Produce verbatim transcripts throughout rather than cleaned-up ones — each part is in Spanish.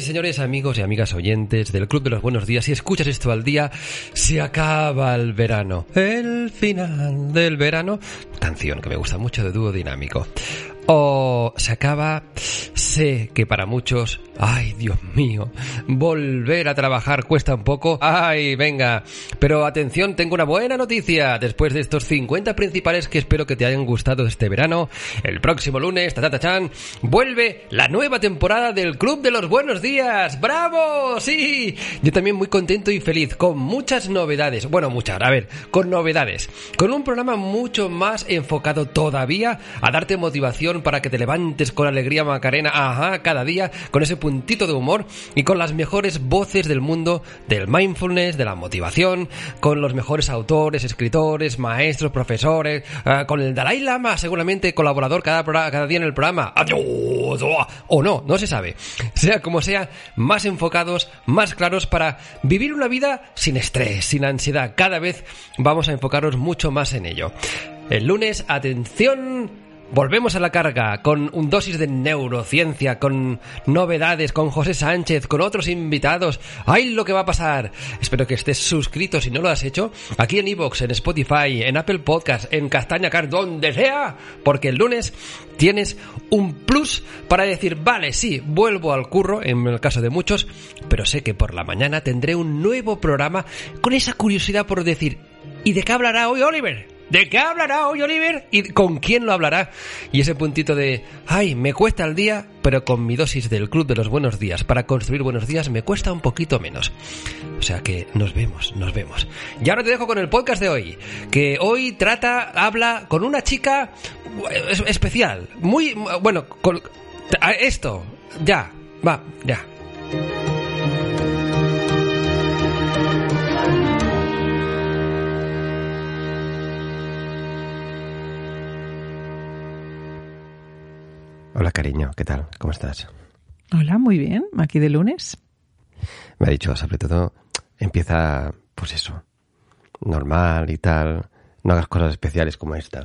señores, amigos y amigas oyentes del Club de los Buenos Días, si escuchas esto al día, se acaba el verano. El final del verano. Canción que me gusta mucho de Dúo Dinámico. O se acaba, sé que para muchos, ay Dios mío, volver a trabajar cuesta un poco, ay venga, pero atención, tengo una buena noticia, después de estos cincuenta principales que espero que te hayan gustado este verano, el próximo lunes, tatatachan, vuelve la nueva temporada del Club de los Buenos Días, ¡bravo! ¡Sí! Yo también muy contento y feliz, con muchas novedades, bueno muchas, a ver, con novedades, con un programa mucho más enfocado todavía a darte motivación para que te levantes con alegría Macarena, ajá, cada día, con ese puntito de humor y con las mejores voces del mundo del mindfulness, de la motivación, con los mejores autores, escritores, maestros, profesores, uh, con el Dalai Lama, seguramente colaborador cada, cada día en el programa, o no, no se sabe, sea como sea, más enfocados, más claros para vivir una vida sin estrés, sin ansiedad, cada vez vamos a enfocarnos mucho más en ello. El lunes, atención, volvemos a la carga con un dosis de neurociencia, con novedades, con José Sánchez, con otros invitados. ¡Ay, lo que va a pasar! Espero que estés suscrito si no lo has hecho, aquí en iVoox, en Spotify, en Apple Podcast, en Castaña Car, donde sea, porque el lunes tienes un plus para decir, vale, sí, vuelvo al curro, en el caso de muchos, pero sé que por la mañana tendré un nuevo programa con esa curiosidad por decir, ¿y de qué hablará hoy Oliver? ¿De qué hablará hoy Oliver? ¿Y con quién lo hablará? Y ese puntito de, ay, me cuesta el día, pero con mi dosis del Club de los Buenos Días para construir buenos días me cuesta un poquito menos. O sea que nos vemos, nos vemos. Y ahora te dejo con el podcast de hoy, que hoy trata, habla con una chica especial, muy, bueno, con esto, ya, va, ya. Hola, cariño, ¿qué tal? ¿Cómo estás? Hola, muy bien. Aquí de lunes. Me ha dicho, sobre todo, empieza, pues eso, normal y tal. No hagas cosas especiales como esta.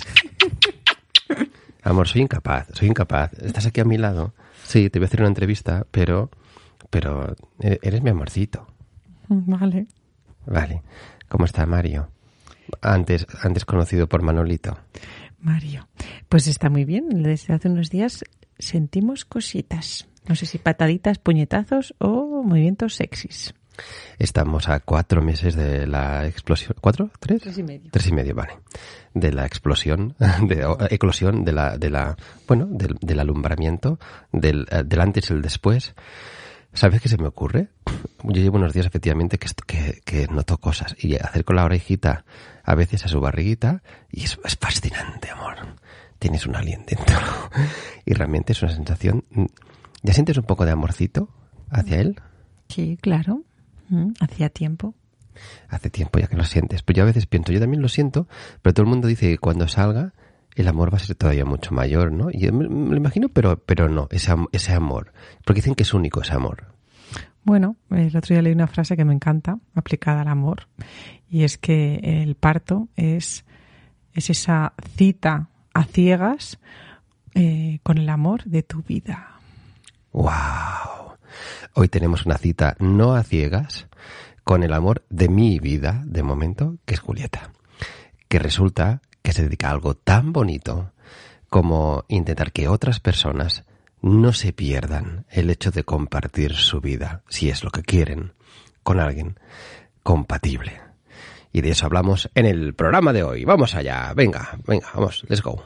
Amor, soy incapaz, soy incapaz. ¿Estás aquí a mi lado? Sí, te voy a hacer una entrevista, pero, pero eres mi amorcito. Vale. Vale. ¿Cómo está Mario? Antes, antes conocido por Manolito. Mario, pues está muy bien. Desde hace unos días sentimos cositas. No sé si pataditas, puñetazos o movimientos sexys. Estamos a cuatro meses de la explosión. ¿Cuatro? ¿Tres? Tres y medio. Tres y medio, vale. De la explosión, de eclosión, de la, de la, bueno, del, del alumbramiento, del, del antes y el después. ¿Sabes qué se me ocurre? Yo llevo unos días efectivamente que, que, que noto cosas y acerco la orejita a veces a su barriguita y es, es fascinante, amor. Tienes un alien dentro y realmente es una sensación. ¿Ya sientes un poco de amorcito hacia él? Sí, claro. Hacía tiempo. Hace tiempo ya que lo sientes. Pues yo a veces pienso, yo también lo siento, pero todo el mundo dice que cuando salga el amor va a ser todavía mucho mayor, ¿no? Y yo me, me lo imagino, pero pero no, ese, ese amor. Porque dicen que es único ese amor. Bueno, el otro día leí una frase que me encanta, aplicada al amor, y es que el parto es, es esa cita a ciegas eh, con el amor de tu vida. ¡Wow! Hoy tenemos una cita no a ciegas con el amor de mi vida, de momento, que es Julieta. Que resulta que se dedica a algo tan bonito como intentar que otras personas no se pierdan el hecho de compartir su vida, si es lo que quieren, con alguien compatible. Y de eso hablamos en el programa de hoy. Vamos allá, venga, venga, vamos, let's go.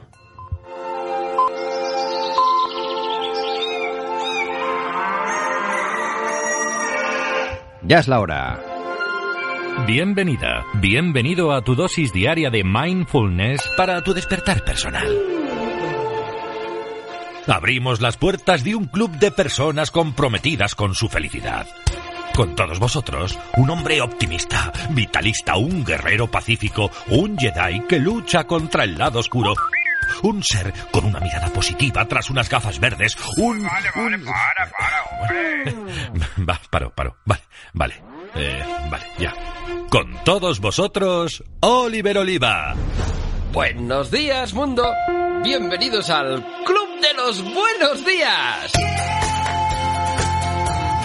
Ya es la hora. Bienvenida, bienvenido a tu dosis diaria de mindfulness para tu despertar personal. Abrimos las puertas de un club de personas comprometidas con su felicidad. Con todos vosotros, un hombre optimista, vitalista, un guerrero pacífico, un Jedi que lucha contra el lado oscuro, un ser con una mirada positiva tras unas gafas verdes, un... Vale, vale, un... para, para, hombre. Va, paro, paro, vale, vale, eh, vale, ya. Con todos vosotros, Oliver Oliva. Buenos días, mundo. Bienvenidos al Club de los Buenos Días.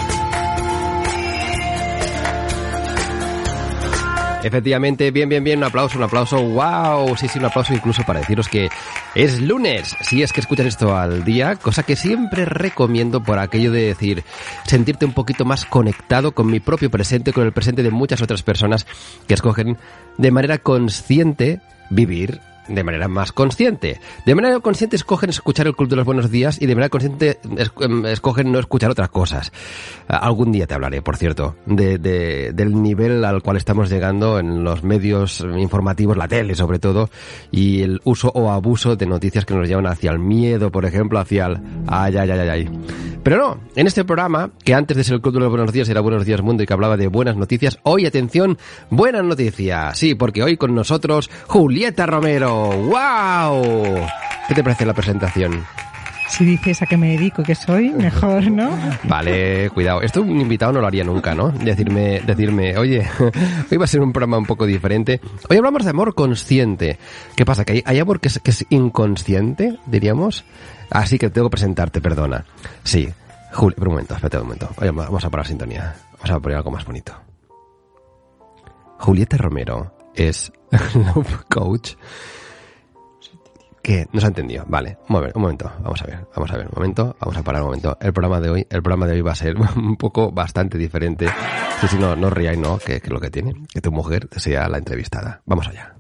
Efectivamente, bien, bien, bien, un aplauso, un aplauso, wow, sí, sí, un aplauso incluso para deciros que es lunes, si es que escuchan esto al día, cosa que siempre recomiendo por aquello de decir, sentirte un poquito más conectado con mi propio presente, con el presente de muchas otras personas que escogen de manera consciente vivir de manera más consciente. De manera consciente escogen escuchar el Club de los Buenos Días y de manera consciente escogen no escuchar otras cosas. Algún día te hablaré, por cierto, de, de, del nivel al cual estamos llegando en los medios informativos, la tele sobre todo, y el uso o abuso de noticias que nos llevan hacia el miedo, por ejemplo, hacia el ay, ay, ay, ay, ay. Pero no, en este programa, que antes de ser el Club de los Buenos Días era Buenos Días Mundo y que hablaba de buenas noticias, hoy, atención, buenas noticias. Sí, porque hoy con nosotros, Julieta Romero. ¡Wow! ¿Qué te parece la presentación? Si dices a qué me dedico y qué soy, mejor, ¿no? Vale, cuidado. Esto un invitado no lo haría nunca, ¿no? Decirme, decirme, oye, hoy va a ser un programa un poco diferente. Hoy hablamos de amor consciente. ¿Qué pasa? ¿Que hay, hay amor que es, que es inconsciente, diríamos? Así que tengo que presentarte, perdona. Sí. Juli, pero un momento, espérate un momento. Oye, vamos a poner sintonía. Vamos a poner algo más bonito. Julieta Romero es Love Coach. ¿Qué? No se ha entendido. Vale, un momento, un momento, vamos a ver, vamos a ver, un momento, vamos a parar un momento. El programa de hoy, el programa de hoy va a ser un poco bastante diferente. Sí, sí, no, no ríais, no, que, que lo que tiene, que tu mujer sea la entrevistada. Vamos allá.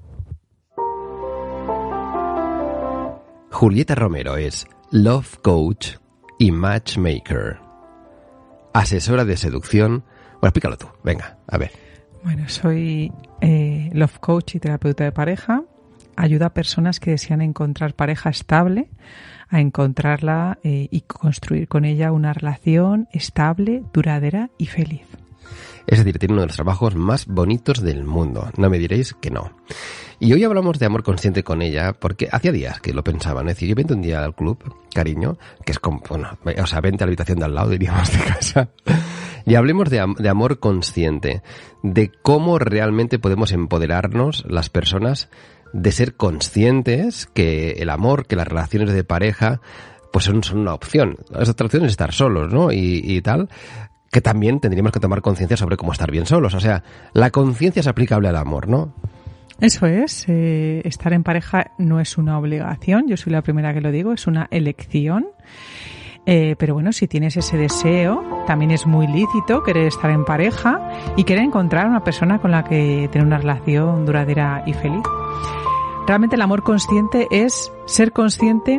Julieta Romero es Love Coach y Matchmaker. Asesora de seducción. Bueno, explícalo tú, venga, a ver. Bueno, soy eh, Love Coach y terapeuta de pareja. Ayuda a personas que desean encontrar pareja estable, a encontrarla eh, y construir con ella una relación estable, duradera y feliz. Es decir, tiene uno de los trabajos más bonitos del mundo. No me diréis que no. Y hoy hablamos de amor consciente con ella porque hacía días que lo pensaba, ¿no? Es decir, yo vente un día al club, cariño, que es como, bueno, o sea, vente a la habitación de al lado, diríamos, de casa. Y hablemos de, am- de amor consciente, de cómo realmente podemos empoderarnos las personas, de ser conscientes que el amor, que las relaciones de pareja, pues son, son una opción. La otra opción es estar solos, ¿no? Y, y tal, que también tendríamos que tomar conciencia sobre cómo estar bien solos. O sea, la conciencia es aplicable al amor, ¿no? Eso es, eh, estar en pareja no es una obligación, yo soy la primera que lo digo, es una elección. Eh, pero bueno, si tienes ese deseo, también es muy lícito querer estar en pareja y querer encontrar una persona con la que tener una relación duradera y feliz. Realmente el amor consciente es ser consciente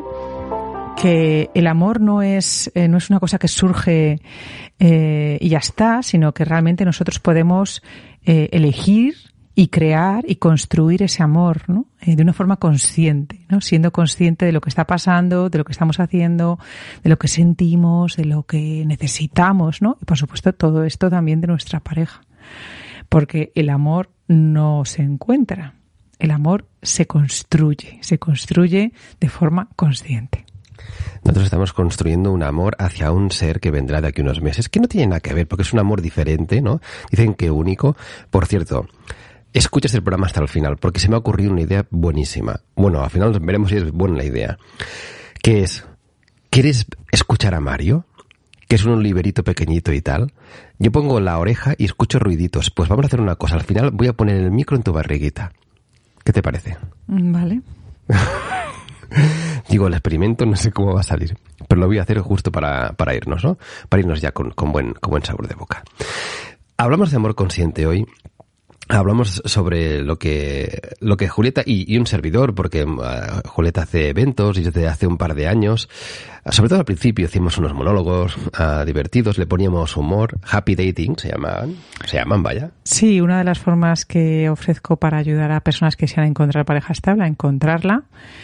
que el amor no es eh, no es una cosa que surge eh, y ya está, sino que realmente nosotros podemos eh, elegir y crear y construir ese amor, ¿no? Eh, de una forma consciente, ¿no? Siendo consciente de lo que está pasando, de lo que estamos haciendo, de lo que sentimos, de lo que necesitamos, ¿no? Y por supuesto todo esto también de nuestra pareja. Porque el amor no se encuentra. El amor se construye, se construye de forma consciente. Nosotros estamos construyendo un amor hacia un ser que vendrá de aquí unos meses, que no tiene nada que ver, porque es un amor diferente, ¿no? Dicen que único. Por cierto, escuchas el programa hasta el final, porque se me ha ocurrido una idea buenísima. Bueno, al final veremos si es buena la idea. Que es, ¿quieres escuchar a Mario? Que es un liberito pequeñito y tal. Yo pongo la oreja y escucho ruiditos. Pues vamos a hacer una cosa. Al final voy a poner el micro en tu barriguita. ¿Qué te parece? Vale. Digo, el experimento no sé cómo va a salir, pero lo voy a hacer justo para, para irnos, ¿no? Para irnos ya con, con, buen, con buen sabor de boca. Hablamos de amor consciente hoy. Hablamos sobre lo que lo que Julieta y, y un servidor, porque uh, Julieta hace eventos y desde hace un par de años, uh, sobre todo al principio hicimos unos monólogos uh, divertidos, le poníamos humor, happy dating se llaman, se llaman, vaya. Sí, una de las formas que ofrezco para ayudar a personas que desean encontrar pareja estable a encontrarla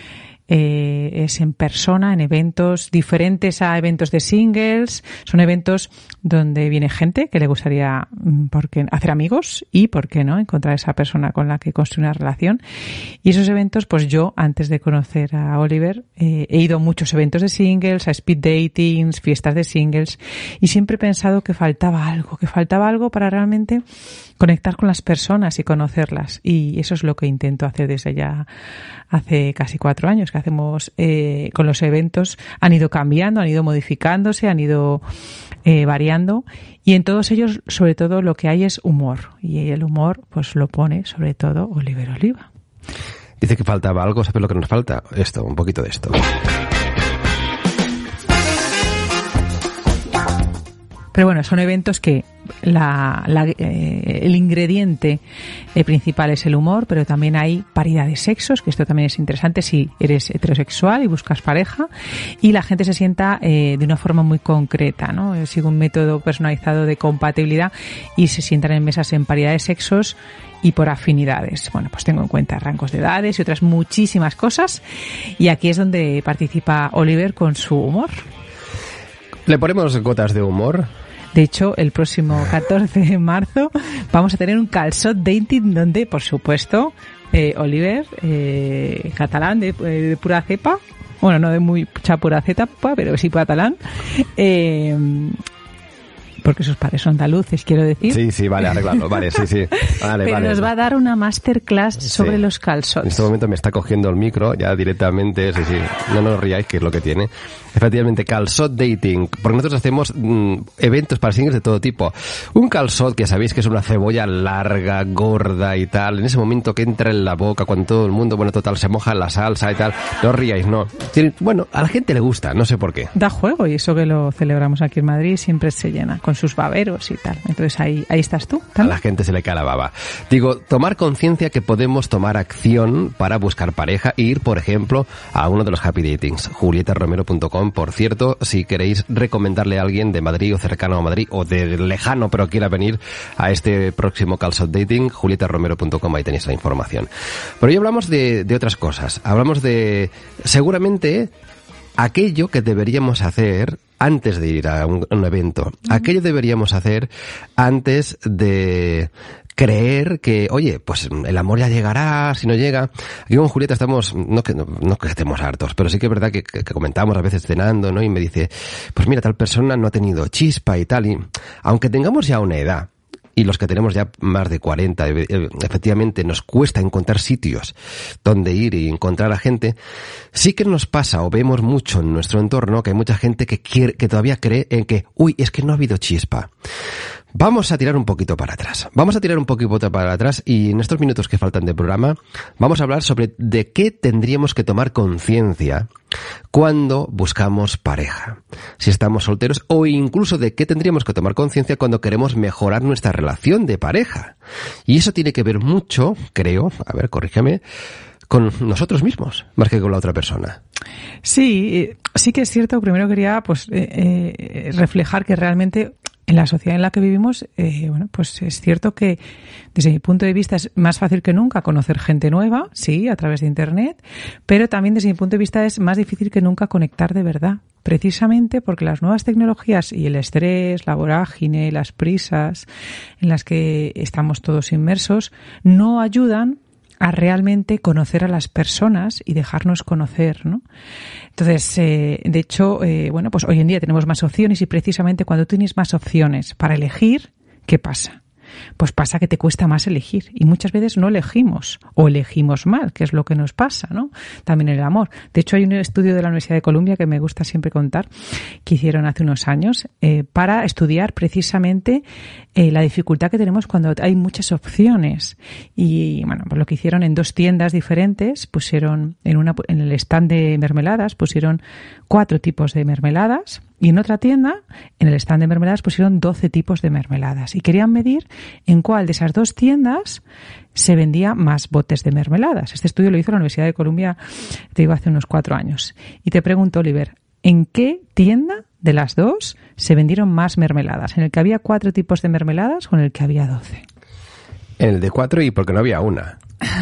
eh, es en persona, en eventos diferentes a eventos de singles. Son eventos donde viene gente que le gustaría porque, hacer amigos y, ¿por qué no?, encontrar esa persona con la que construir una relación. Y esos eventos, pues yo, antes de conocer a Oliver, eh, he ido a muchos eventos de singles, a speed datings, fiestas de singles, y siempre he pensado que faltaba algo, que faltaba algo para realmente conectar con las personas y conocerlas. Y eso es lo que intento hacer desde ya hace casi cuatro años, que hacemos eh, con los eventos. Han ido cambiando, han ido modificándose, han ido eh, variando variando, y en todos ellos, sobre todo, lo que hay es humor. Y el humor, pues lo pone, sobre todo, Oliver Oliva. Dice que faltaba algo, ¿sabes lo que nos falta? Esto, un poquito de esto. Pero bueno, son eventos que la, la, eh, el ingrediente eh, principal es el humor, pero también hay paridad de sexos, que esto también es interesante si eres heterosexual y buscas pareja, y la gente se sienta eh, de una forma muy concreta, ¿no? Sigue un método personalizado de compatibilidad y se sientan en mesas en paridad de sexos y por afinidades. Bueno, pues tengo en cuenta rangos de edades y otras muchísimas cosas, y aquí es donde participa Oliver con su humor. ¿Le ponemos gotas de humor? De hecho, el próximo catorce de marzo vamos a tener un calçot dating donde, por supuesto, eh, Oliver, eh, catalán de, de pura cepa, bueno, no de mucha pura cepa, pero sí catalán, eh, porque sus padres son andaluces, quiero decir. Sí, sí, vale, arreglado, vale, sí, sí. Vale, pero vale. nos va a dar una masterclass sobre sí. los calçots. En este momento me está cogiendo el micro ya directamente, sí, sí, no nos riáis, que es lo que tiene. Efectivamente, calçot dating, porque nosotros hacemos mmm, eventos para singles de todo tipo. Un calçot, que sabéis que es una cebolla larga, gorda y tal, en ese momento que entra en la boca, cuando todo el mundo, bueno, total, se moja en la salsa y tal, no os riáis, no. Tiene, bueno, a la gente le gusta, no sé por qué. Da juego, y eso que lo celebramos aquí en Madrid siempre se llena, con sus baberos y tal. Entonces ahí, ahí estás tú, ¿también? A la gente se le cae la baba. Digo, tomar conciencia que podemos tomar acción para buscar pareja e ir, por ejemplo, a uno de los happy datings, julieta romero punto com. Por cierto, si queréis recomendarle a alguien de Madrid o cercano a Madrid o de lejano pero quiera venir a este próximo calçot dating, julieta romero punto com, ahí tenéis la información. Pero hoy hablamos de, de otras cosas. Hablamos de, seguramente, aquello que deberíamos hacer antes de ir a un, un evento. Aquello deberíamos hacer antes de creer que, oye, pues el amor ya llegará, si no llega. Aquí con Julieta estamos, no que, no, no que estemos hartos, pero sí que es verdad que, que, que comentamos a veces cenando, ¿no? Y me dice, pues mira, tal persona no ha tenido chispa y tal, y aunque tengamos ya una edad, y los que tenemos ya más de cuarenta, efectivamente nos cuesta encontrar sitios donde ir y encontrar a gente, sí que nos pasa o vemos mucho en nuestro entorno que hay mucha gente que quiere, que todavía cree en que, uy, es que no ha habido chispa. Vamos a tirar un poquito para atrás. Vamos a tirar un poquito para atrás y en estos minutos que faltan de programa vamos a hablar sobre de qué tendríamos que tomar conciencia cuando buscamos pareja, si estamos solteros, o incluso de qué tendríamos que tomar conciencia cuando queremos mejorar nuestra relación de pareja. Y eso tiene que ver mucho, creo, a ver, corrígeme, con nosotros mismos, más que con la otra persona. Sí, sí que es cierto. Primero quería pues eh, eh, reflejar que realmente en la sociedad en la que vivimos, eh, bueno, pues es cierto que desde mi punto de vista es más fácil que nunca conocer gente nueva, sí, a través de Internet, pero también desde mi punto de vista es más difícil que nunca conectar de verdad, precisamente porque las nuevas tecnologías y el estrés, la vorágine, las prisas en las que estamos todos inmersos no ayudan a realmente conocer a las personas y dejarnos conocer, ¿no? Entonces, eh, de hecho, eh, bueno, pues hoy en día tenemos más opciones y precisamente cuando tienes más opciones para elegir, ¿qué pasa? Pues pasa que te cuesta más elegir y muchas veces no elegimos o elegimos mal, que es lo que nos pasa, ¿no? También en el amor. De hecho, hay un estudio de la Universidad de Columbia que me gusta siempre contar, que hicieron hace unos años, eh, para estudiar precisamente eh, la dificultad que tenemos cuando hay muchas opciones. Y, bueno, pues lo que hicieron en dos tiendas diferentes, pusieron en una en el stand de mermeladas, pusieron cuatro tipos de mermeladas. Y en otra tienda, en el stand de mermeladas, pusieron doce tipos de mermeladas. Y querían medir en cuál de esas dos tiendas se vendía más botes de mermeladas. Este estudio lo hizo la Universidad de Columbia, te digo, hace unos cuatro años. Y te pregunto, Oliver, ¿en qué tienda de las dos se vendieron más mermeladas? ¿En el que había cuatro tipos de mermeladas o en el que había doce? En el de cuatro, y porque no había una.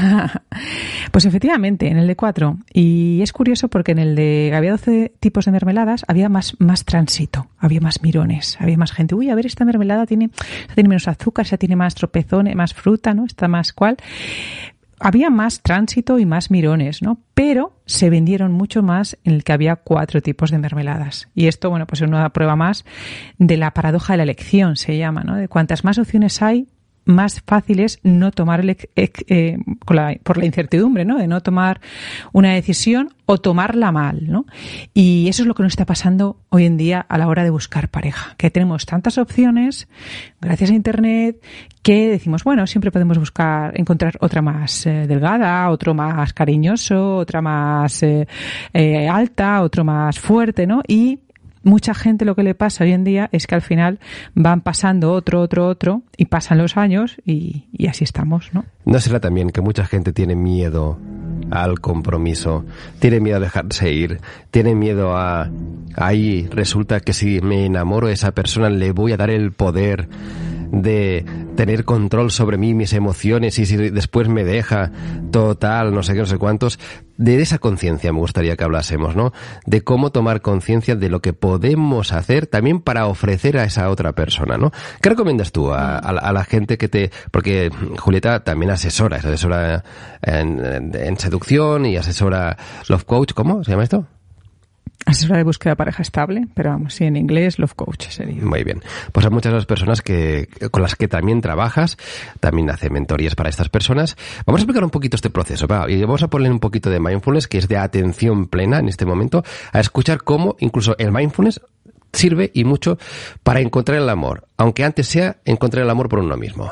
Pues efectivamente, en el de cuatro. Y es curioso porque en el de había doce tipos de mermeladas, había más, más tránsito, había más mirones, había más gente. Uy, a ver, esta mermelada tiene, esta tiene menos azúcar, esta tiene más tropezones, más fruta, ¿no? Esta más cual. Había más tránsito y más mirones, ¿no? Pero se vendieron mucho más en el que había cuatro tipos de mermeladas. Y esto, bueno, pues es una prueba más de la paradoja de la elección, se llama, ¿no? De cuantas más opciones hay, más fácil es no tomar el, eh, por, la, por la incertidumbre, ¿no? De no tomar una decisión o tomarla mal, ¿no? Y eso es lo que nos está pasando hoy en día a la hora de buscar pareja, que tenemos tantas opciones gracias a Internet que decimos, bueno, siempre podemos buscar, encontrar otra más eh, delgada, otro más cariñoso, otra más eh, eh, alta, otro más fuerte, ¿no? Y mucha gente lo que le pasa hoy en día es que al final van pasando otro, otro, otro y pasan los años y, y así estamos, ¿no? ¿No será también que mucha gente tiene miedo al compromiso, tiene miedo a dejarse ir, tiene miedo a... Ahí resulta que si me enamoro de esa persona le voy a dar el poder de tener control sobre mí, mis emociones, y si después me deja, total, no sé qué, no sé cuántos. De esa conciencia me gustaría que hablásemos, ¿no? De cómo tomar conciencia de lo que podemos hacer también para ofrecer a esa otra persona, ¿no? ¿Qué recomiendas tú a, a, la, a la gente que te... Porque Julieta también asesora, es asesora en, en, en seducción y asesora Love Coach, ¿cómo se llama esto? Asesora de búsqueda de pareja estable, pero vamos, sí, en inglés Love Coach sería. Muy bien. Pues hay muchas de las personas que con las que también trabajas, también hace mentorías para estas personas. Vamos a explicar un poquito este proceso, ¿va? Y vamos a poner un poquito de mindfulness, que es de atención plena en este momento, a escuchar cómo incluso el mindfulness sirve y mucho para encontrar el amor, aunque antes sea encontrar el amor por uno mismo.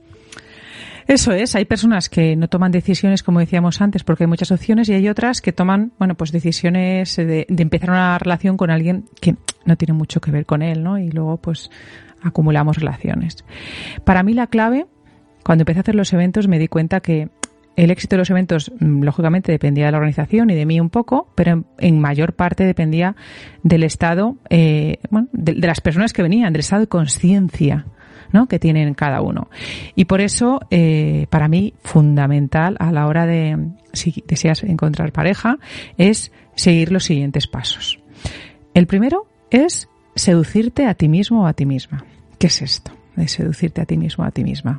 Eso es, hay personas que no toman decisiones, como decíamos antes, porque hay muchas opciones, y hay otras que toman, bueno, pues decisiones de, de empezar una relación con alguien que no tiene mucho que ver con él, ¿no? Y luego, pues, acumulamos relaciones. Para mí la clave, cuando empecé a hacer los eventos, me di cuenta que el éxito de los eventos, lógicamente, dependía de la organización y de mí un poco, pero en, en mayor parte dependía del estado, eh, bueno, de, de las personas que venían, del estado de conciencia, ¿no? Que tienen cada uno. Y por eso, eh, para mí, fundamental a la hora de, si deseas encontrar pareja, es seguir los siguientes pasos. El primero es seducirte a ti mismo o a ti misma. ¿Qué es esto de seducirte a ti mismo o a ti misma?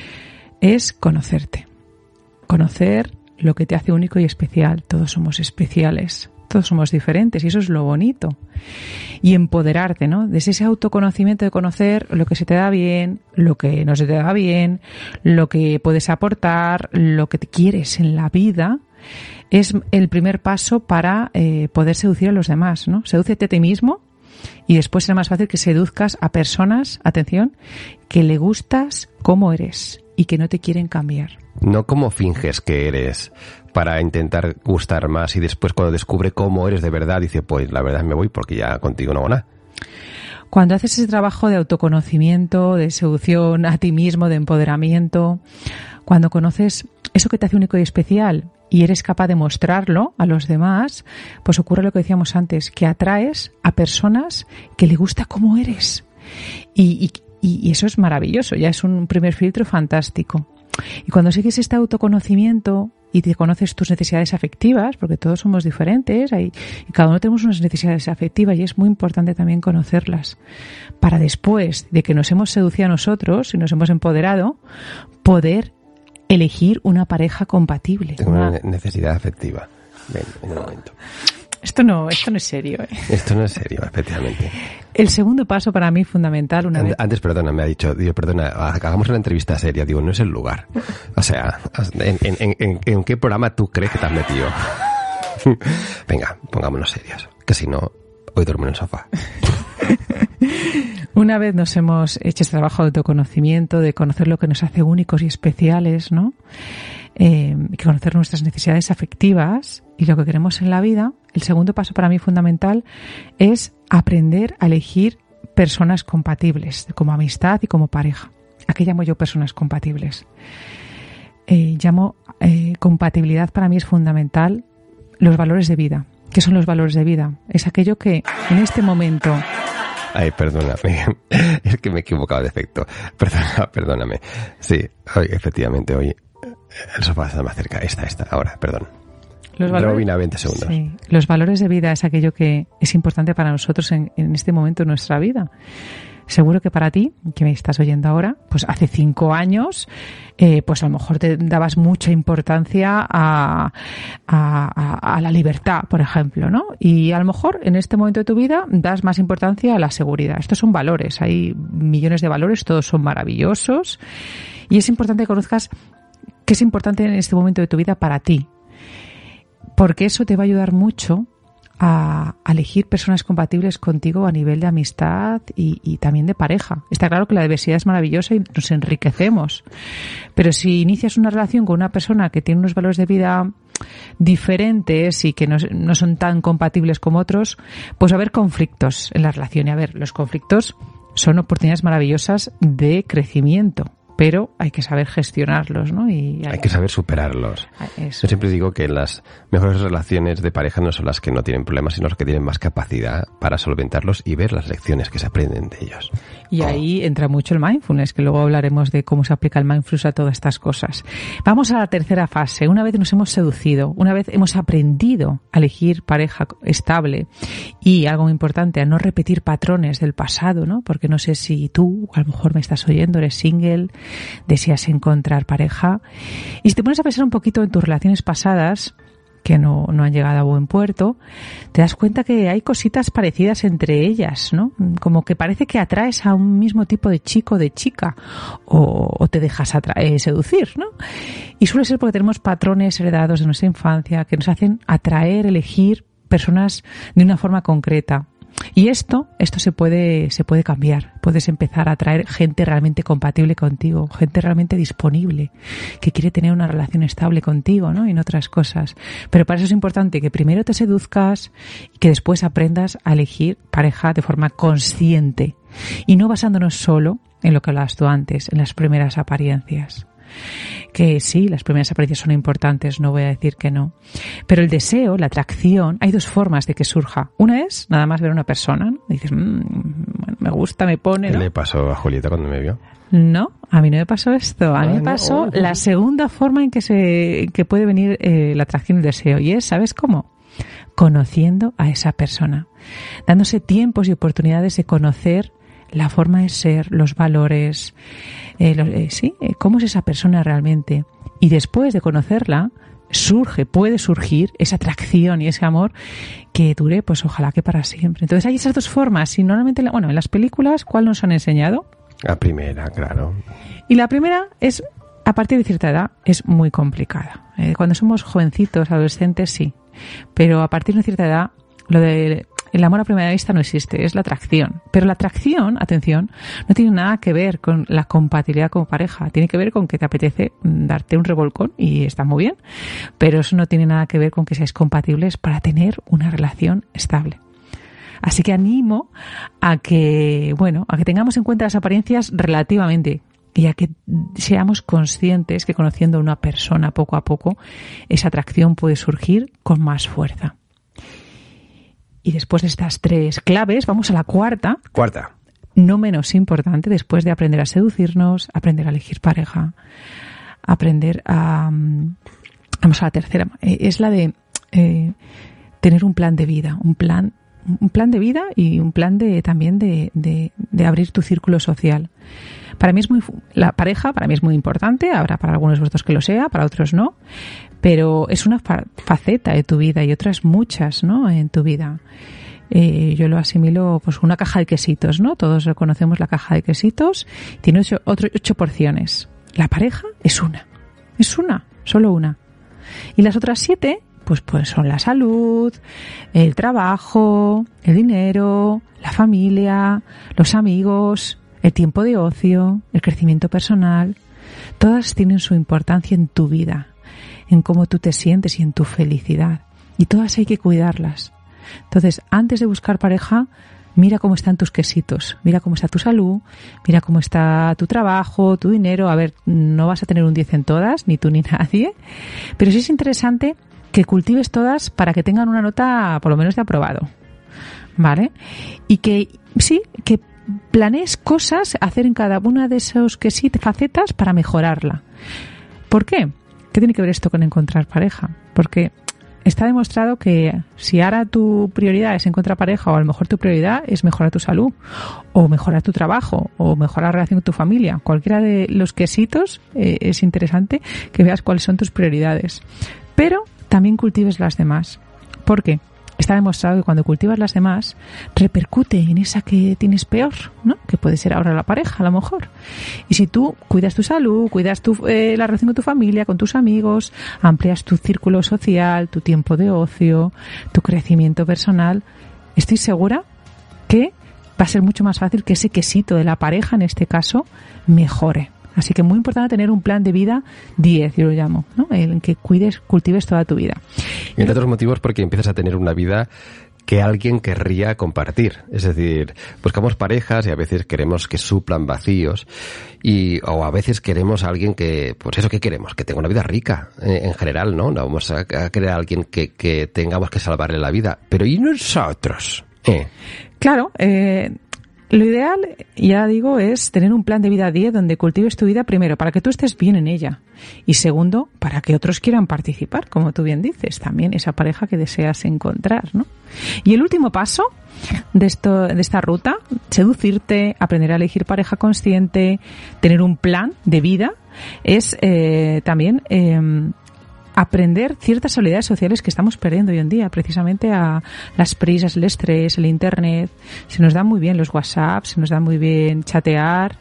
Es conocerte. Conocer lo que te hace único y especial. Todos somos especiales. Todos somos diferentes y eso es lo bonito. Y empoderarte, ¿no? Desde ese autoconocimiento de conocer lo que se te da bien, lo que no se te da bien, lo que puedes aportar, lo que te quieres en la vida, es el primer paso para eh, poder seducir a los demás, ¿no? Sedúcete a ti mismo y después será más fácil que seduzcas a personas, atención, que le gustas como eres y que no te quieren cambiar. No como finges que eres para intentar gustar más y después cuando descubre cómo eres de verdad dice, pues la verdad me voy porque ya contigo no hago nada. Cuando haces ese trabajo de autoconocimiento, de seducción a ti mismo, de empoderamiento, cuando conoces eso que te hace único y especial y eres capaz de mostrarlo a los demás, pues ocurre lo que decíamos antes, que atraes a personas que le gusta cómo eres. Y, y, y eso es maravilloso, ya es un primer filtro fantástico. Y cuando sigues este autoconocimiento y te conoces tus necesidades afectivas, porque todos somos diferentes hay, y cada uno tenemos unas necesidades afectivas y es muy importante también conocerlas para después de que nos hemos seducido a nosotros y nos hemos empoderado, poder elegir una pareja compatible. Tengo una necesidad afectiva. Ven, en un momento. Esto no, esto no es serio, ¿eh? Esto no es serio, efectivamente. El segundo paso para mí fundamental una antes, vez... Antes, perdona, me ha dicho, digo, perdona, hagamos una entrevista seria. Digo, no es el lugar. O sea, ¿en, en, en, en qué programa tú crees que te has metido? Venga, pongámonos serios, que si no, hoy duermo en el sofá. Una vez nos hemos hecho este trabajo de autoconocimiento, de conocer lo que nos hace únicos y especiales, ¿no? Eh, que conocer nuestras necesidades afectivas y lo que queremos en la vida, el segundo paso para mí fundamental es aprender a elegir personas compatibles, como amistad y como pareja. ¿A qué llamo yo personas compatibles? Eh, llamo eh, compatibilidad, para mí es fundamental los valores de vida. ¿Qué son los valores de vida? Es aquello que en este momento... Ay, perdóname, es que me he equivocado de efecto. Perdona, perdóname. Sí, hoy, efectivamente, hoy el sofá está más cerca. Esta, esta, ahora, perdón. Los valores, Rebobina veinte segundos. Sí, los valores de vida es aquello que es importante para nosotros en, en este momento de nuestra vida. Seguro que para ti, que me estás oyendo ahora, pues hace cinco años, eh, pues a lo mejor te dabas mucha importancia a, a, a, a la libertad, por ejemplo, ¿no? Y a lo mejor en este momento de tu vida das más importancia a la seguridad. Estos son valores, hay millones de valores, todos son maravillosos Y es importante que conozcas qué es importante en este momento de tu vida para ti, porque eso te va a ayudar mucho a, a elegir personas compatibles contigo a nivel de amistad y, y también de pareja. Está claro que la diversidad es maravillosa y nos enriquecemos, pero si inicias una relación con una persona que tiene unos valores de vida diferentes y que no, no son tan compatibles como otros, pues va a haber conflictos en la relación. Y a ver, los conflictos son oportunidades maravillosas de crecimiento, pero hay que saber gestionarlos, ¿no? Y hay, hay que saber superarlos. Eso. Yo siempre digo que las mejores relaciones de pareja no son las que no tienen problemas, sino las que tienen más capacidad para solventarlos y ver las lecciones que se aprenden de ellos. Y oh. ahí entra mucho el mindfulness, que luego hablaremos de cómo se aplica el mindfulness a todas estas cosas. Vamos a la tercera fase. Una vez nos hemos seducido, una vez hemos aprendido a elegir pareja estable y, algo muy importante, a no repetir patrones del pasado, ¿no? Porque no sé si tú, a lo mejor me estás oyendo, eres single, deseas encontrar pareja, y si te pones a pensar un poquito en tus relaciones pasadas que no, no han llegado a buen puerto, te das cuenta que hay cositas parecidas entre ellas, ¿no? Como que parece que atraes a un mismo tipo de chico o de chica, o, o te dejas atraer, seducir, ¿no? Y suele ser porque tenemos patrones heredados de nuestra infancia que nos hacen atraer, elegir personas de una forma concreta. Y esto, esto se puede, se puede cambiar. Puedes empezar a atraer gente realmente compatible contigo, gente realmente disponible, que quiere tener una relación estable contigo, ¿no? Y en otras cosas. Pero para eso es importante que primero te seduzcas y que después aprendas a elegir pareja de forma consciente. Y no basándonos solo en lo que hablabas tú antes, en las primeras apariencias. Que sí, las primeras apariencias son importantes, no voy a decir que no. Pero el deseo, la atracción, hay dos formas de que surja. Una es nada más ver a una persona, ¿no? Dices, mmm, bueno, me gusta, me pone, ¿no? ¿Qué le pasó a Julieta cuando me vio? No, a mí no me pasó esto. A mí ah, me pasó no. la segunda forma en que se que puede venir eh, la atracción y el deseo. Y es, ¿sabes cómo? Conociendo a esa persona. Dándose tiempos y oportunidades de conocer la forma de ser, los valores, eh, lo, eh, sí, eh, cómo es esa persona realmente. Y después de conocerla, surge, puede surgir esa atracción y ese amor que dure, pues ojalá que para siempre. Entonces hay esas dos formas. Y normalmente, la, bueno, en las películas, ¿cuál nos han enseñado? La primera, claro. Y la primera es, a partir de cierta edad, es muy complicada. Eh, cuando somos jovencitos, adolescentes, sí. Pero a partir de cierta edad, lo de el amor a primera vista no existe, es la atracción. Pero la atracción, atención, no tiene nada que ver con la compatibilidad como pareja. Tiene que ver con que te apetece darte un revolcón y está muy bien. Pero eso no tiene nada que ver con que seáis compatibles para tener una relación estable. Así que animo a que, bueno, a que tengamos en cuenta las apariencias relativamente y a que seamos conscientes que conociendo a una persona poco a poco, esa atracción puede surgir con más fuerza. Y después de estas tres claves, vamos a la cuarta. Cuarta. No menos importante, después de aprender a seducirnos, aprender a elegir pareja, aprender a... Vamos a la tercera. Es la de eh, tener un plan de vida, un plan un plan de vida y un plan de también de, de, de abrir tu círculo social. Para mí es muy, la pareja para mí es muy importante, habrá para algunos de vosotros que lo sea, para otros no, pero es una fa- faceta de tu vida y otras muchas, ¿no? En tu vida. Eh, yo lo asimilo, pues una caja de quesitos, ¿no? Todos conocemos la caja de quesitos, tiene ocho, otro, ocho porciones. La pareja es una, es una, solo una. Y las otras siete, pues, pues son la salud, el trabajo, el dinero, la familia, los amigos, el tiempo de ocio, el crecimiento personal. Todas tienen su importancia en tu vida, en cómo tú te sientes y en tu felicidad. Y todas hay que cuidarlas. Entonces, antes de buscar pareja, mira cómo están tus quesitos, mira cómo está tu salud, mira cómo está tu trabajo, tu dinero. A ver, no vas a tener un diez en todas, ni tú ni nadie, pero sí es interesante que cultives todas para que tengan una nota por lo menos de aprobado, ¿vale? Y que, sí, que planees cosas a hacer en cada una de esos quesitos, facetas para mejorarla. ¿Por qué? ¿Qué tiene que ver esto con encontrar pareja? Porque está demostrado que si ahora tu prioridad es encontrar pareja, o a lo mejor tu prioridad es mejorar tu salud, o mejorar tu trabajo, o mejorar la relación con tu familia, cualquiera de los quesitos, eh, es interesante que veas cuáles son tus prioridades. Pero también cultives las demás. ¿Por qué? está demostrado que cuando cultivas las demás, repercute en esa que tienes peor, ¿no? Que puede ser ahora la pareja, a lo mejor. Y si tú cuidas tu salud, cuidas tu, eh, la relación con tu familia, con tus amigos, amplias tu círculo social, tu tiempo de ocio, tu crecimiento personal, estoy segura que va a ser mucho más fácil que ese quesito de la pareja, en este caso, mejore. Así que muy importante tener un plan de vida diez, yo lo llamo, ¿no? En que cuides, cultives toda tu vida. Y entre otros motivos porque empiezas a tener una vida que alguien querría compartir. Es decir, buscamos parejas y a veces queremos que suplan vacíos y o a veces queremos a alguien que, pues eso que queremos, que tenga una vida rica eh, en general, ¿no? No vamos a, a querer a alguien que, que tengamos que salvarle la vida. Pero ¿y nosotros? Eh. Claro, eh... Lo ideal, ya digo, es tener un plan de vida diez donde cultives tu vida primero para que tú estés bien en ella y segundo, para que otros quieran participar, como tú bien dices, también esa pareja que deseas encontrar, ¿no? Y el último paso de esto, de esta ruta, seducirte, aprender a elegir pareja consciente, tener un plan de vida, es eh, también eh, aprender ciertas habilidades sociales que estamos perdiendo hoy en día, precisamente a las prisas, el estrés, el internet. Se nos dan muy bien los WhatsApp, se nos da muy bien chatear,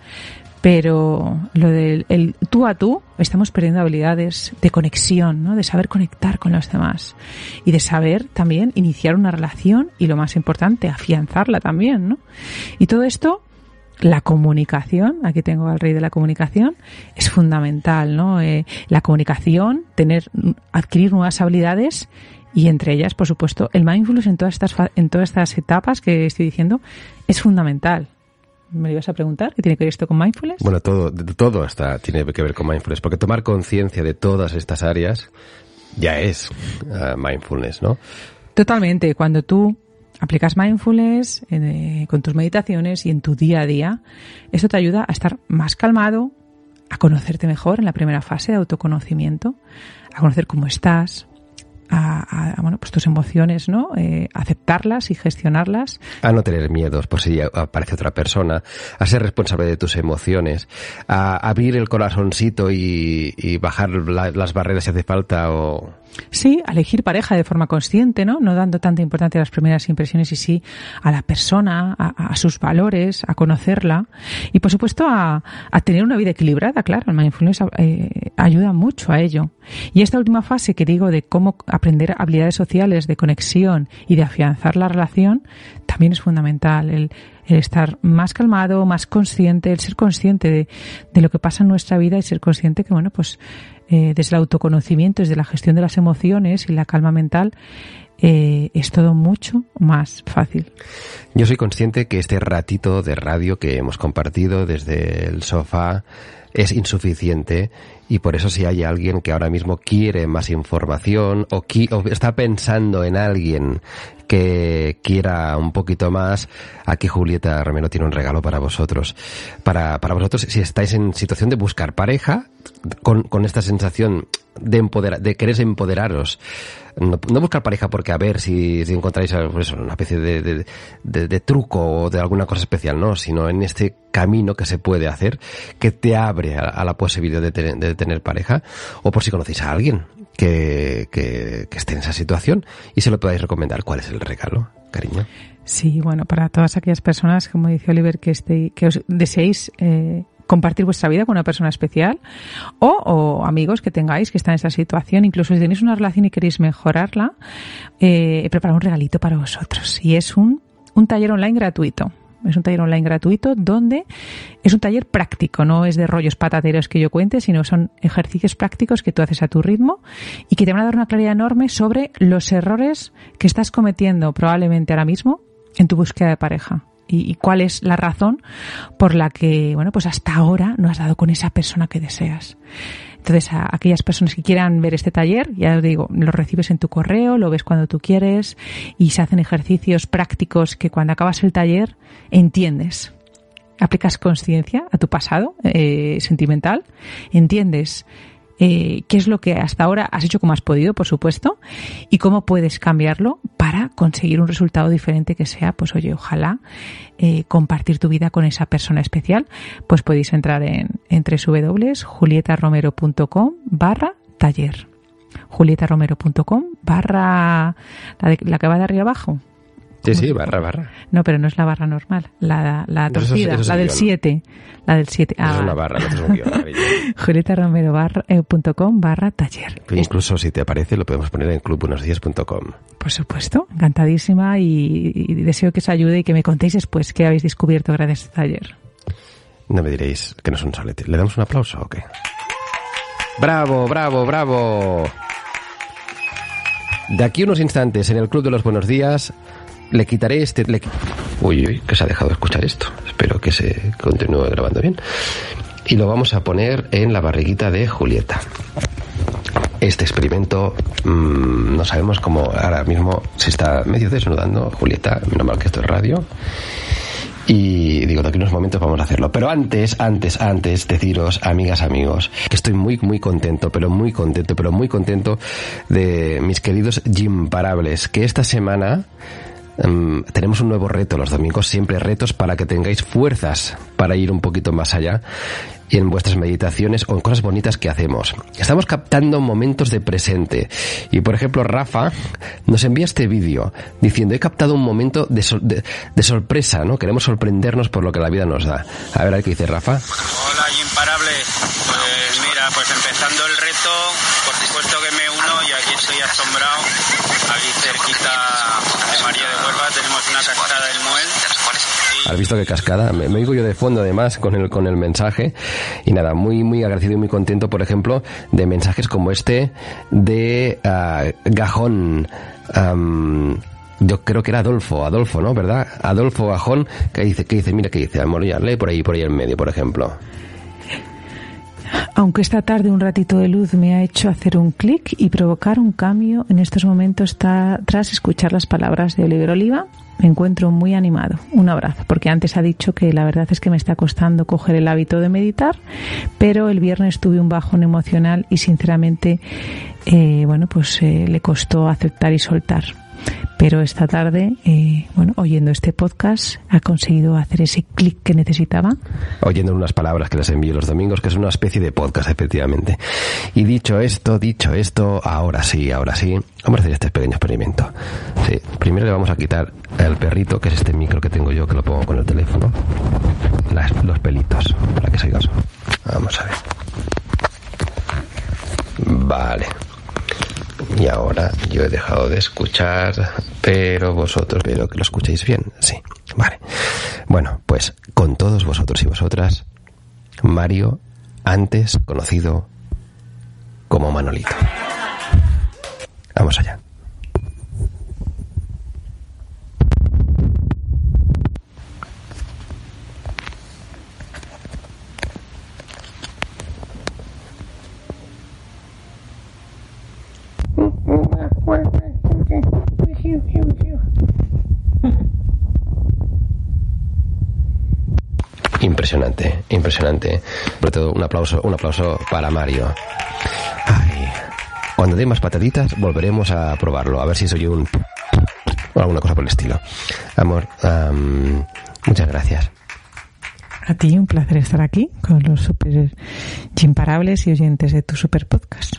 pero lo del el tú a tú, estamos perdiendo habilidades de conexión, ¿no? De saber conectar con los demás y de saber también iniciar una relación y, lo más importante, afianzarla también, ¿no? Y todo esto, la comunicación, aquí tengo al rey de la comunicación, es fundamental, ¿no? Eh, la comunicación, tener, adquirir nuevas habilidades y entre ellas, por supuesto, el mindfulness en todas estas en todas estas etapas que estoy diciendo es fundamental. ¿Me ibas a preguntar qué tiene que ver esto con mindfulness? Bueno, todo todo está tiene que ver con mindfulness, porque tomar conciencia de todas estas áreas ya es uh, mindfulness, ¿no? Totalmente. Cuando tú aplicas mindfulness eh, con tus meditaciones y en tu día a día, eso te ayuda a estar más calmado, a conocerte mejor en la primera fase de autoconocimiento, a conocer cómo estás, a, a bueno, pues tus emociones, ¿no? Eh, aceptarlas y gestionarlas. A no tener miedos por si aparece otra persona, a ser responsable de tus emociones, a abrir el corazoncito y, y bajar la, las barreras si hace falta o... Sí, a elegir pareja de forma consciente, ¿no? No dando tanta importancia a las primeras impresiones y sí a la persona, a, a sus valores, a conocerla y, por supuesto, a, a tener una vida equilibrada, claro. El mindfulness eh, ayuda mucho a ello. Y esta última fase que digo de cómo aprender habilidades sociales de conexión y de afianzar la relación también es fundamental. El, el estar más calmado, más consciente, el ser consciente de, de lo que pasa en nuestra vida y ser consciente que, bueno, pues eh, desde el autoconocimiento, desde la gestión de las emociones y la calma mental, eh, es todo mucho más fácil. Yo soy consciente que este ratito de radio que hemos compartido desde el sofá es insuficiente y por eso si hay alguien que ahora mismo quiere más información o, qui- o está pensando en alguien que quiera un poquito más, aquí Julieta Romero tiene un regalo para vosotros. Para, para vosotros, si estáis en situación de buscar pareja, con, con esta sensación de empoderar, de querer empoderaros, no, no buscar pareja porque a ver si, si encontráis pues, una especie de, de, de, de truco o de alguna cosa especial, no, sino en este camino que se puede hacer, que te abre a, a la posibilidad de tener, de tener pareja, o por si conocéis a alguien que, que, que esté en esa situación y se lo podáis recomendar. ¿Cuál es el regalo, cariño? Sí, bueno, para todas aquellas personas, como dice Oliver, que, esté, que os deseéis eh, compartir vuestra vida con una persona especial o, o amigos que tengáis que están en esa situación, incluso si tenéis una relación y queréis mejorarla, eh, he preparado un regalito para vosotros y es un, un taller online gratuito. Es un taller online gratuito donde es un taller práctico, no es de rollos patateros que yo cuente, sino son ejercicios prácticos que tú haces a tu ritmo y que te van a dar una claridad enorme sobre los errores que estás cometiendo probablemente ahora mismo en tu búsqueda de pareja. Y, y cuál es la razón por la que, bueno, pues hasta ahora no has dado con esa persona que deseas. Entonces, a aquellas personas que quieran ver este taller, ya os digo, lo recibes en tu correo, lo ves cuando tú quieres y se hacen ejercicios prácticos que cuando acabas el taller entiendes. Aplicas conciencia a tu pasado eh, sentimental, entiendes Eh, qué es lo que hasta ahora has hecho como has podido, por supuesto, y cómo puedes cambiarlo para conseguir un resultado diferente que sea, pues oye, ojalá eh, compartir tu vida con esa persona especial. Pues podéis entrar en, en doble u doble u doble u punto julieta romero punto com barra taller. julietaromero.com barra la, de, la que va de arriba abajo. Sí, sí, barra, barra. No, pero no es la barra normal, la, la torcida, eso, eso es la del siete. La del siete. Ah, es una barra, no es un guión. julietaromero.com barra taller. Incluso si te aparece lo podemos poner en club buenos días punto com. Por supuesto, encantadísima y, y deseo que os ayude y que me contéis después qué habéis descubierto gracias a este taller. No me diréis que no es un solete. ¿Le damos un aplauso o qué? ¡Bravo, bravo, bravo! De aquí unos instantes en el Club de los Buenos Días le quitaré este... Le... Uy, uy, que se ha dejado de escuchar esto. Espero que se continúe grabando bien. Y lo vamos a poner en la barriguita de Julieta. Este experimento mmm, no sabemos cómo ahora mismo se está medio desnudando Julieta. Menos mal que esto es radio. Y digo, de aquí unos momentos vamos a hacerlo. Pero antes, antes, antes, deciros, amigas, amigos, que estoy muy, muy contento, pero muy contento, pero muy contento de mis queridos Gymparables, que esta semana um, tenemos un nuevo reto los domingos, siempre retos para que tengáis fuerzas para ir un poquito más allá y en vuestras meditaciones o en cosas bonitas que hacemos. Estamos captando momentos de presente. Y por ejemplo, Rafa nos envía este vídeo diciendo: he captado un momento de, so- de, de sorpresa, ¿no? Queremos sorprendernos por lo que la vida nos da. A ver, a ver qué dice Rafa. Hola, Gymparables. Pues mira, pues empezando el reto, por supuesto que me uno y aquí estoy asombrado. Aquí cerquita de María de Huelva tenemos una cascada del Muel. ¿Has visto qué cascada? Me, me oigo yo de fondo además con el, con el mensaje. Y nada, muy muy agradecido y muy contento, por ejemplo, de mensajes como este de uh, Gajón. Um, yo creo que era Adolfo, Adolfo, ¿no? ¿Verdad? Adolfo Gajón, que dice, que dice, mira que dice, amor, ya, lee por ahí, por ahí en medio, por ejemplo. Aunque esta tarde un ratito de luz me ha hecho hacer un clic y provocar un cambio en estos momentos está, tras escuchar las palabras de Oliver Oliva, me encuentro muy animado. Un abrazo, porque antes ha dicho que la verdad es que me está costando coger el hábito de meditar, pero el viernes tuve un bajón emocional y sinceramente, eh, bueno, pues eh, le costó aceptar y soltar. Pero esta tarde, eh, bueno, oyendo este podcast, ha conseguido hacer ese clic que necesitaba. Oyendo unas palabras que les envío los domingos, que es una especie de podcast, efectivamente. Y dicho esto, dicho esto, ahora sí, ahora sí, vamos a hacer este pequeño experimento. Sí, primero le vamos a quitar al perrito, que es este micro que tengo yo, que lo pongo con el teléfono, las, los pelitos, para que se oiga. Vamos a ver. Vale. Y ahora yo he dejado de escuchar, pero vosotros, espero que lo escuchéis bien. Sí, vale. Bueno, pues con todos vosotros y vosotras, Mario, antes conocido como Manolito. Vamos allá. Impresionante, impresionante. Sobre todo un aplauso, un aplauso para Mario. Ay, cuando dé más pataditas volveremos a probarlo, a ver si soy un o alguna cosa por el estilo. Amor, um, muchas gracias. A ti un placer estar aquí con los super Gymparables y oyentes de tu super podcast.